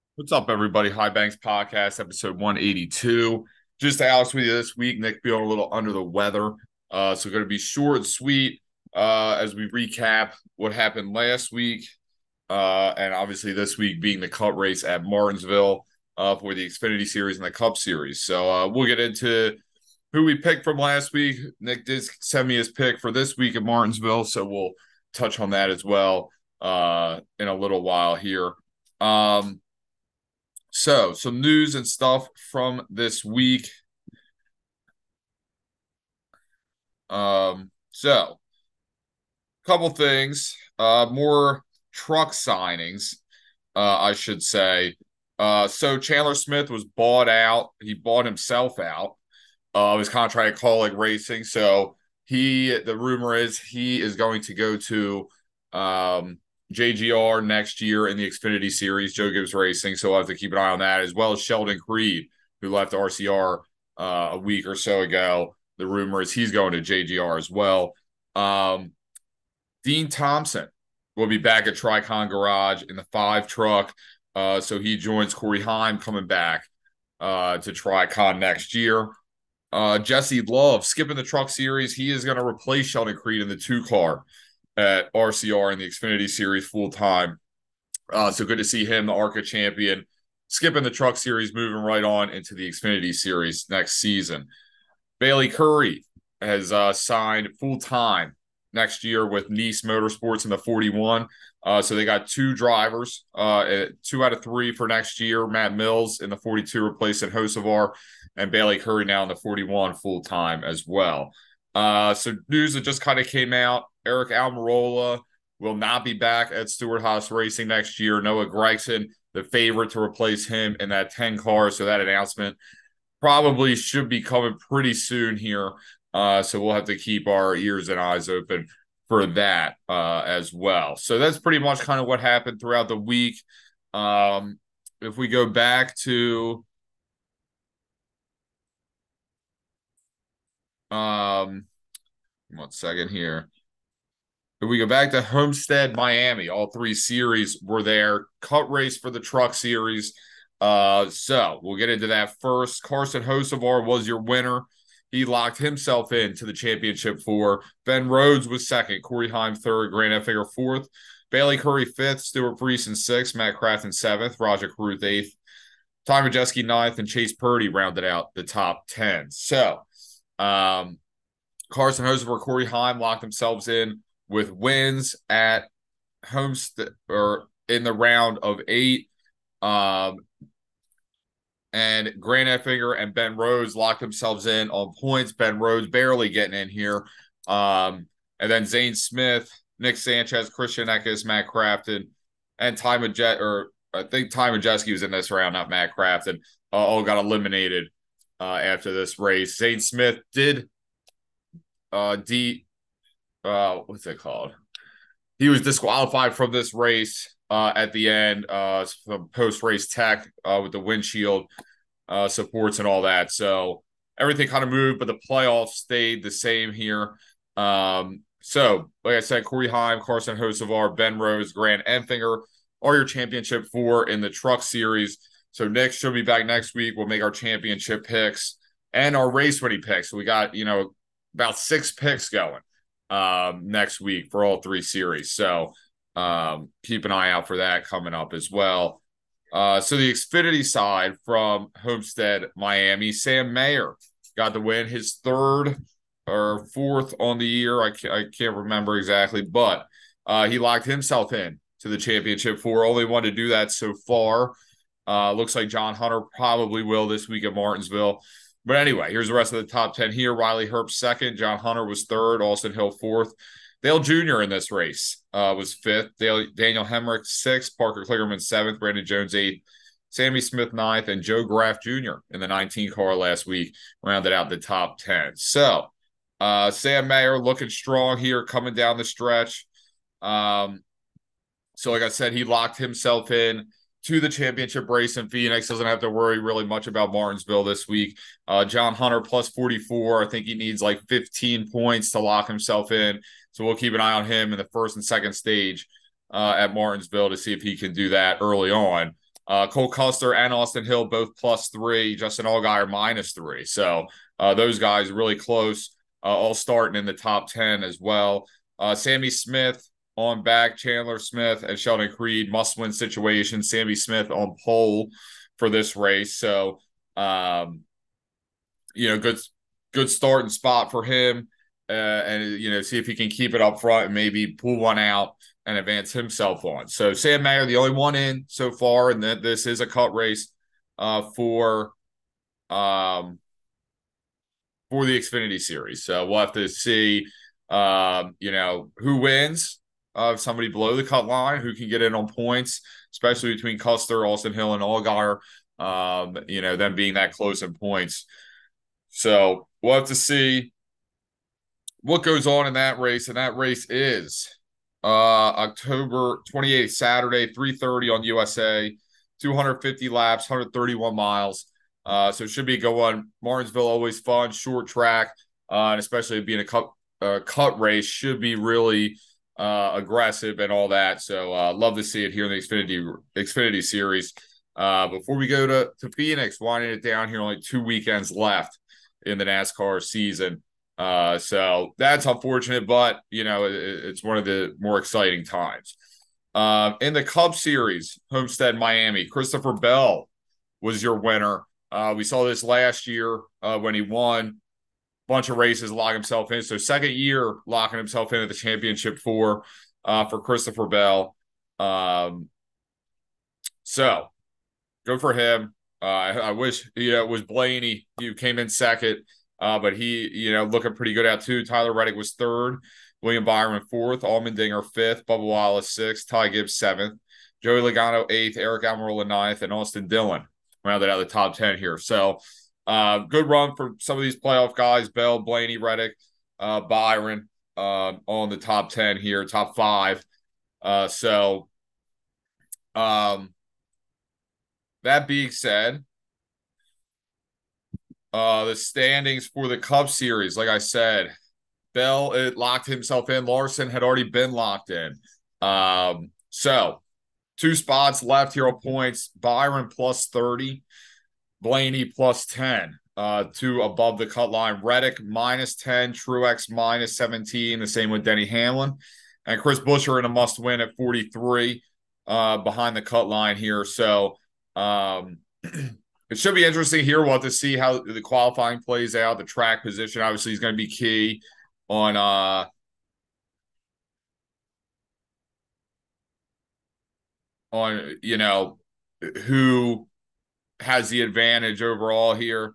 What's up, everybody? High Banks Podcast, episode 182. Just Alex with you this week. Nick feeling a little under the weather. So going to be short and sweet as we recap what happened last week. And obviously this week being the Cup race at Martinsville for the Xfinity Series and the Cup Series. So we'll get into who we picked from last week. Nick did send me his pick for this week at Martinsville, so we'll touch on that as well in a little while here. So, some news and stuff from this week. So couple things. More truck signings, I should say. So Chandler Smith was bought out. He bought himself out. His contract at Kaulig Racing. So the rumor is he is going to go to JGR next year in the Xfinity Series, Joe Gibbs Racing. So we'll have to keep an eye on that, as well as Sheldon Creed, who left RCR a week or so ago. The rumor is he's going to JGR as well. Dean Thompson will be back at Tricon Garage in the 5 truck. So he joins Corey Heim coming back to Tricon next year. Jesse Love skipping the truck series. He is going to replace Sheldon Creed in the 2 car at RCR in the Xfinity Series full time. So good to see him, the ARCA champion, skipping the truck series, moving right on into the Xfinity Series next season. Bailey Curry has signed full time next year with Nice Motorsports in the 41. So they got 2 drivers, 2 out of 3 for next year. Matt Mills in the 42 replacing Hocevar, and Bailey Curry now in the 41 full time as well. So news that just kind of came out: Eric Almirola will not be back at Stewart-Haas Racing next year. Noah Gragson, the favorite to replace him in that 10 car. So that announcement probably should be coming pretty soon here. So we'll have to keep our ears and eyes open for that as well. So that's pretty much kind of what happened throughout the week. If we go back to um, 1 second here. If we go back to Homestead, Miami, all 3 series were there. Cut race for the truck series. So we'll get into that first. Carson Hocevar was your winner. He locked himself into the championship 4. Ben Rhodes was second. Corey Heim third. Grant Effinger fourth. Bailey Curry fifth. Stuart Friesen sixth. Matt Crafton seventh. Roger Caruth eighth. Ty Majeski ninth. And Chase Purdy rounded out the top 10. So Carson Hocevar, Corey Heim locked themselves in with wins at Homestead or in the round of 8. And Grant Effinger and Ben Rhodes locked themselves in on points. Ben Rhodes barely getting in here. And then Zane Smith, Nick Sanchez, Christian Eckes, Matt Crafton, and Ty I think Ty Majeski was in this round, not Matt Crafton, all got eliminated after this race. Zane Smith did what's it called? He was disqualified from this race at the end, some post-race tech with the windshield supports and all that. So everything kind of moved, but the playoffs stayed the same here. So, like I said, Corey Heim, Carson Hocevar, Ben Rhodes, Grant Enfinger are your championship 4 in the truck series. So Nick should be back next week. We'll make our championship picks and our race winning picks. So we got, about 6 picks going next week for all 3 series. So keep an eye out for that coming up as well. So the Xfinity side from Homestead, Miami, Sam Mayer got the win, his 3rd or 4th on the year. I can't remember exactly, but he locked himself in to the championship 4. Only one to do that so far. Looks like John Hunter probably will this week at Martinsville. But anyway, here's the rest of the top 10 here. Riley Herbst 2nd. John Hunter was 3rd. Austin Hill 4th. Dale Jr. in this race was 5th. Daniel Hemrick 6th. Parker Kligerman 7th. Brandon Jones 8th. Sammy Smith 9th. And Joe Graff Jr. in the 19 car last week rounded out the top 10. So Sam Mayer looking strong here coming down the stretch. So like I said, he locked himself in to the championship race in Phoenix. Doesn't have to worry really much about Martinsville this week. John Hunter plus 44. I think he needs like 15 points to lock himself in. So we'll keep an eye on him in the 1st and 2nd stage at Martinsville to see if he can do that early on. Cole Custer and Austin Hill both +3. Justin Allgaier -3. So those guys really close, all starting in the top 10 as well. Sammy Smith on back, Chandler Smith and Sheldon Creed must-win situation. Sammy Smith on pole for this race. So, good starting spot for him. And see if he can keep it up front and maybe pull one out and advance himself on. So Sam Mayer, the only one in so far, and that this is a cut race for the Xfinity Series. So we'll have to see, who wins. Somebody below the cut line who can get in on points, especially between Custer, Austin Hill, and Allgaier. Them being that close in points. So we'll have to see what goes on in that race, and that race is October 28th, Saturday, 3:30 on USA, 250 laps, 131 miles. So it should be a good one. Martinsville, always fun, short track, and especially being a cut race, should be really aggressive and all that. So love to see it here in the Xfinity Series. Before we go to Phoenix, winding it down here, only 2 weekends left in the NASCAR season. So that's unfortunate, but it's one of the more exciting times. In the Cup Series, Homestead, Miami, Christopher Bell was your winner. We saw this last year when he won a bunch of races, locked himself in. So second year locking himself into the championship for Christopher Bell. So go for him. I wish it was Blaney who came in second. But he, looking pretty good out too. Tyler Reddick was third, William Byron fourth, Allmendinger fifth, Bubba Wallace sixth, Ty Gibbs seventh, Joey Logano eighth, Eric Almirola ninth, and Austin Dillon rounded out the top 10 here. So good run for some of these playoff guys: Bell, Blaney, Reddick, Byron on the top 10 here, top 5. That being said, the standings for the Cup Series, like I said, Bell locked himself in. Larson had already been locked in. So 2 spots left here on points. Byron +30, Blaney +10, 2 above the cut line. Reddick -10, Truex -17, the same with Denny Hamlin. And Chris Buescher in a must-win at 43 behind the cut line here. So it should be interesting here. We'll have to see how the qualifying plays out. The track position obviously is going to be key on who has the advantage overall here.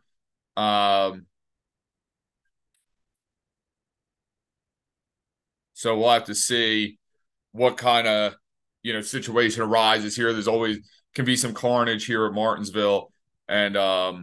So we'll have to see what kind of situation arises here. There's always can be some carnage here at Martinsville. And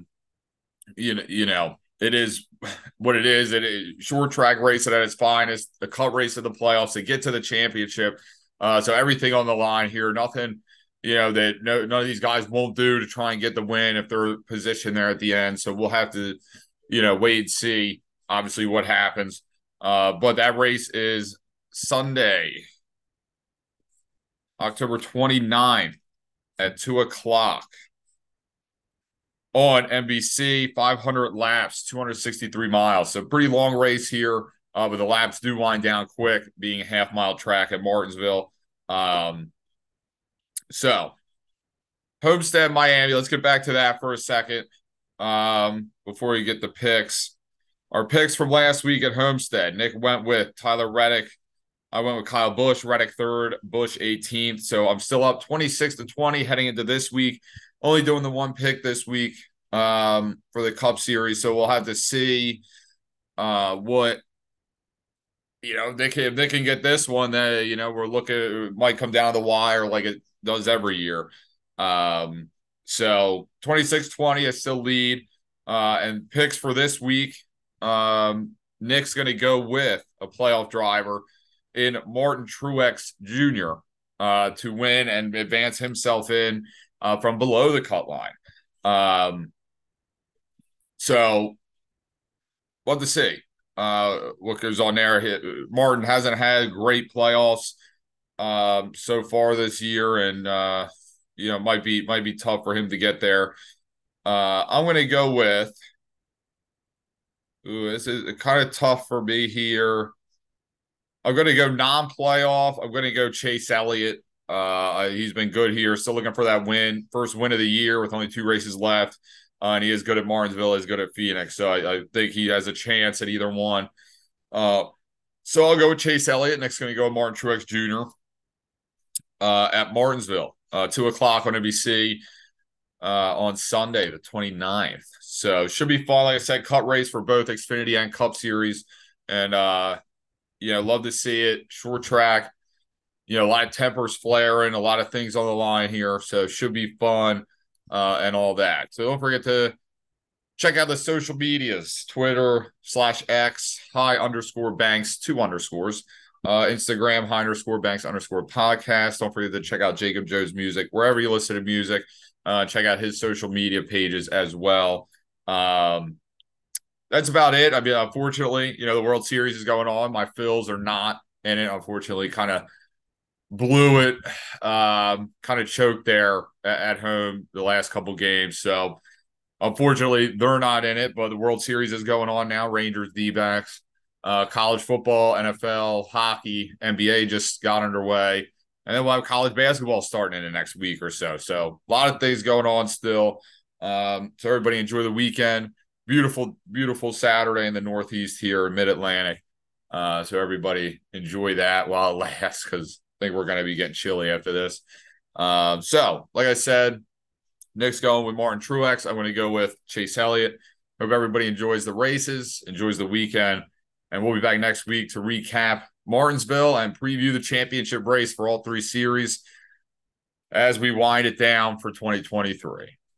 it is what it is. It is short track racing at its finest, the cut race of the playoffs to get to the championship. So everything on the line here. Nothing, that none of these guys won't do to try and get the win if they're positioned there at the end. So we'll have to, wait and see, obviously, what happens. But that race is Sunday, October 29th at 2:00. On NBC, 500 laps, 263 miles. So pretty long race here, but the laps do wind down quick, being a half-mile track at Martinsville. So Homestead, Miami. Let's get back to that for a second before we get the picks. Our picks from last week at Homestead. Nick went with Tyler Reddick. I went with Kyle Busch, Reddick third, Busch 18th. So I'm still up 26-20 heading into this week. Only doing the one pick this week for the Cup Series. So we'll have to see what, if they can get this one, then, we're looking, it might come down to the wire like it does every year. So 26-20, I still lead. And picks for this week, Nick's going to go with a playoff driver in Martin Truex Jr. To win and advance himself in from below the cut line. So what to see what goes on there. Martin hasn't had great playoffs so far this year, and might be tough for him to get there. I'm going to go with. Ooh, this is kind of tough for me here. I'm going to go non-playoff. I'm going to go Chase Elliott. He's been good here. Still looking for that first win of the year with only 2 races left. And he is good at Martinsville. He's good at Phoenix. So I think he has a chance at either one. So I'll go with Chase Elliott. Next, going to go with Martin Truex Jr. At Martinsville, 2 o'clock on NBC on Sunday, the 29th. So should be fun. Like I said, cut race for both Xfinity and Cup Series. And, love to see it. Short track, a lot of tempers flaring, a lot of things on the line here. So should be fun and all that. So don't forget to check out the social medias, Twitter/X, _Banks, 2 underscores. Instagram, _Banks _podcast. Don't forget to check out Jacob Joe's music, wherever you listen to music. Check out his social media pages as well. That's about it. I mean, unfortunately, the World Series is going on. My Phils are not in it. Unfortunately, kind of blew it, kind of choked there at home the last couple games. So, unfortunately, they're not in it, but the World Series is going on now. Rangers, D-backs, college football, NFL, hockey, NBA just got underway. And then we'll have college basketball starting in the next week or so. So a lot of things going on still. So everybody enjoy the weekend. Beautiful, beautiful Saturday in the Northeast here in Mid-Atlantic. So everybody enjoy that while it lasts, because I think we're going to be getting chilly after this. So, like I said, Nick's going with Martin Truex. I'm going to go with Chase Elliott. Hope everybody enjoys the races, enjoys the weekend. And we'll be back next week to recap Martinsville and preview the championship race for all 3 series as we wind it down for 2023.